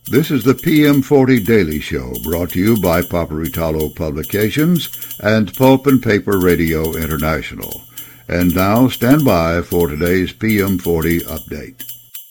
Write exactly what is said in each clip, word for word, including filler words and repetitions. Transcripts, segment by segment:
This is the P M forty Daily Show, brought to you by Paperitalo Publications and Pulp and Paper Radio International. And now, stand by for today's P M forty update.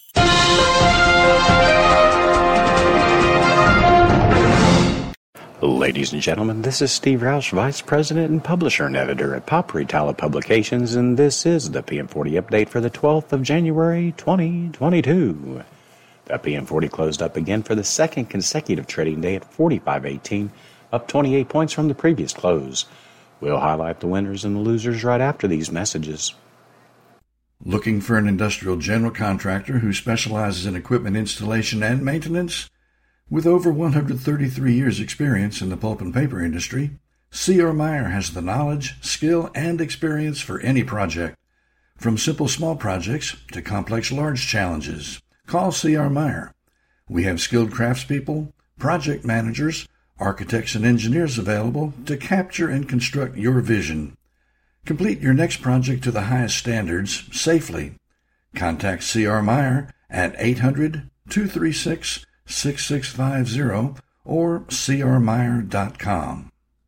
Ladies and gentlemen, this is Steve Roush, Vice President and Publisher and Editor at Paperitalo Publications, and this is the P M forty update for the twelfth of January, twenty twenty-two. The P M forty closed up again for the second consecutive trading day at forty-five eighteen, up twenty-eight points from the previous close. We'll highlight the winners and the losers right after these messages. Looking for an industrial general contractor who specializes in equipment installation and maintenance? With over one hundred thirty-three years' experience in the pulp and paper industry, C R. Meyer has the knowledge, skill, and experience for any project. From simple small projects to complex large challenges, call C R. Meyer. We have skilled craftspeople, project managers, architects, and engineers available to capture and construct your vision. Complete your next project to the highest standards safely. Contact C R. Meyer at eight hundred, two three six, six six five zero or c r meyer dot com.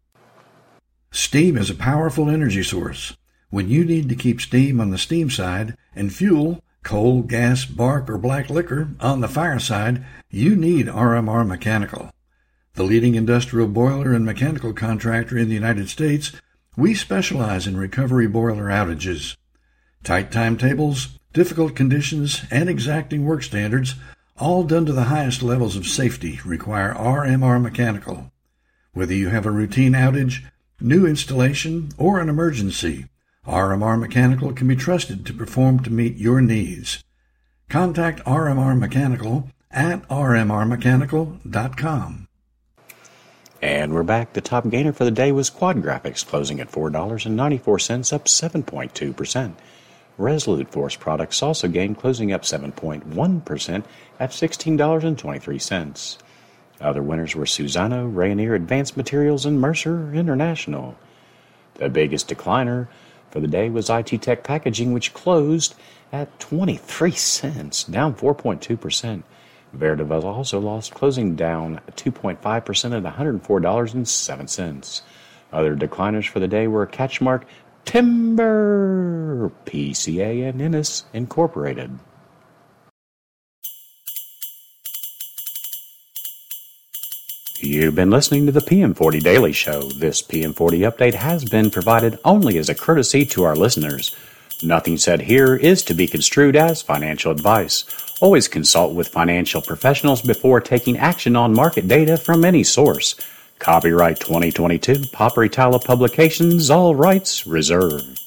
Steam is a powerful energy source. When you need to keep steam on the steam side and fuel, coal, gas, bark, or black liquor on the fire side, you need R M R Mechanical. The leading industrial boiler and mechanical contractor in the United States, we specialize in recovery boiler outages. Tight timetables, difficult conditions, and exacting work standards, all done to the highest levels of safety, require R M R Mechanical. Whether you have a routine outage, new installation, or an emergency, R M R Mechanical can be trusted to perform to meet your needs. Contact R M R Mechanical at r m r mechanical dot com. And we're back. The top gainer for the day was Quad Graphics, closing at four dollars and ninety-four cents, up seven point two percent. Resolute Force Products also gained, closing up seven point one percent at sixteen dollars and twenty-three cents. Other winners were Suzano, Rayonier Advanced Materials, and Mercer International. The biggest decliner for the day was I T Tech Packaging, which closed at twenty-three cents, down four point two percent. Veritiv also lost, closing down two point five percent at one hundred four dollars and seven cents. Other decliners for the day were Catchmark, Timber, P C A, and Ennis Incorporated. You've been listening to the P M forty Daily Show. This P M forty update has been provided only as a courtesy to our listeners. Nothing said here is to be construed as financial advice. Always consult with financial professionals before taking action on market data from any source. Copyright twenty twenty-two, Paperitalo Publications, all rights reserved.